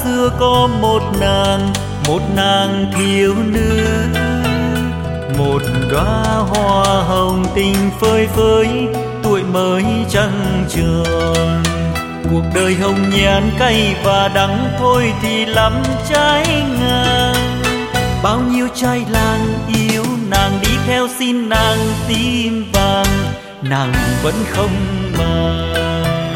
xưa có một nàng thiếu nữ, một đóa hoa hồng tình phơi phới, tuổi mới trăng tròn. Cuộc đời hồng nhan cay và đắng thôi thì lắm trái ngang. Bao nhiêu trai làng yêu nàng, đi theo xin nàng tim vàng, nàng vẫn không màng.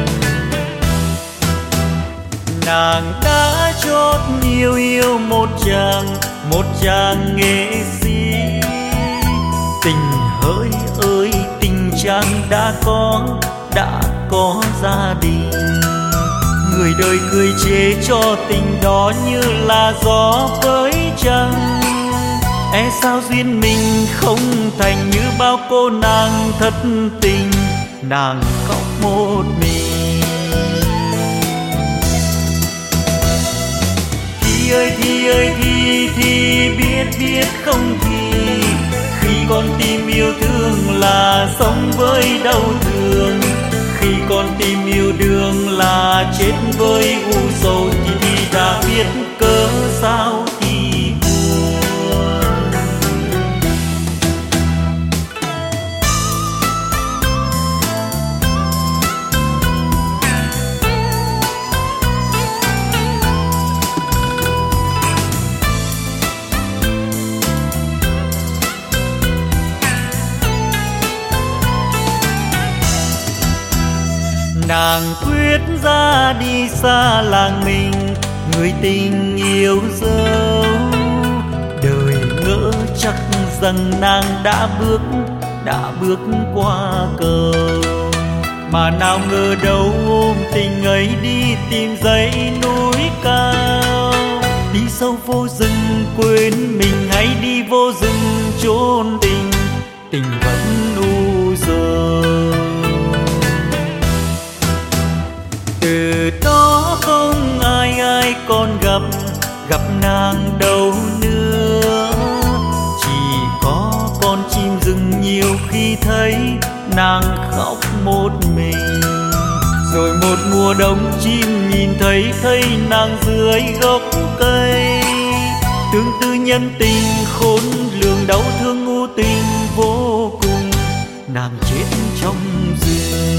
Nàng đã chót yêu một chàng nghệ sĩ. Tình hỡi ơi tình chàng đã có gia đình. Người đời cười chê cho tình đó như là gió với trăng. E sao duyên mình không thành như bao cô nàng thất tình, nàng khóc một mình. Thì ơi thì biết không thì, khi con tim yêu thương là sống với đau thương. Khi con tim yêu đương là chết với u sầu, thì đã biết cớ sao thì buồn. Nàng quyết ra đi xa làng mình, người tình yêu dấu. Đời ngỡ chắc rằng nàng đã bước qua cầu, mà nào ngờ đâu ôm tình ấy đi tìm dãy núi cao. Đi sâu vô rừng quên mình hay đi vô rừng chôn tình, tình vẫn u dầu. Từ đó không ai còn gặp nàng đâu nữa. Chỉ có con chim rừng nhiều khi thấy nàng khóc một mình. Rồi một mùa đông chim nhìn thấy nàng dưới gốc cây. Tương tư nhân tình khôn lường, đau thương ngu tình vô cùng, nàng chết trong rừng.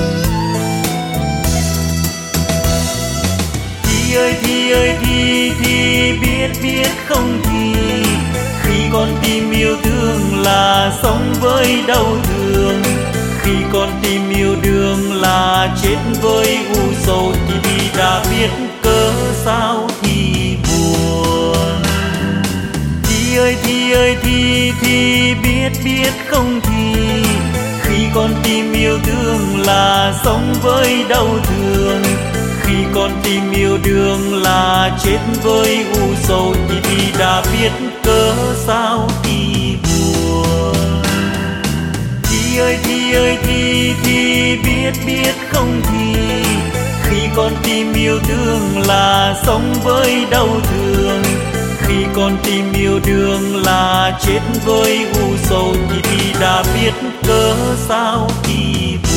Thì ơi thì biết không thì, khi con tim yêu thương là sống với đau thương. Khi con tim yêu đương là chết với u sầu, thì đã biết cớ sao thì buồn. Thì ơi thì biết không thì, khi con tim yêu thương là sống với đau thương. Khi con tim yêu đương là chết với u sầu, thì đã biết cớ sao thì buồn. Thì ơi thì biết không thì, khi con tim yêu thương là sống với đau thương. Khi con tim yêu đương là chết với u sầu, thì đã biết cớ sao thì buồn.